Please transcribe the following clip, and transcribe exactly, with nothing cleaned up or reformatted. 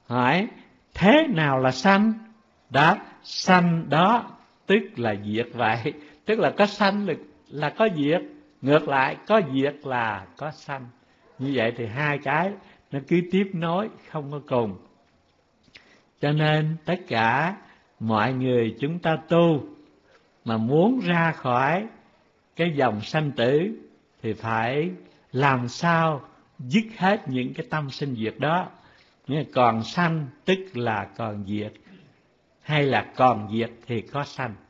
hỏi thế nào là sanh? Đó, sanh đó tức là diệt vậy. Tức là có sanh là, là có diệt, ngược lại có diệt là có sanh. Như vậy thì hai cái nó cứ tiếp nối không có cùng. Cho nên tất cả mọi người chúng ta tu mà muốn ra khỏi cái dòng sanh tử thì phải làm sao dứt hết những cái tâm sinh diệt đó. Còn sanh tức là còn diệt, hay là còn diệt thì có sanh.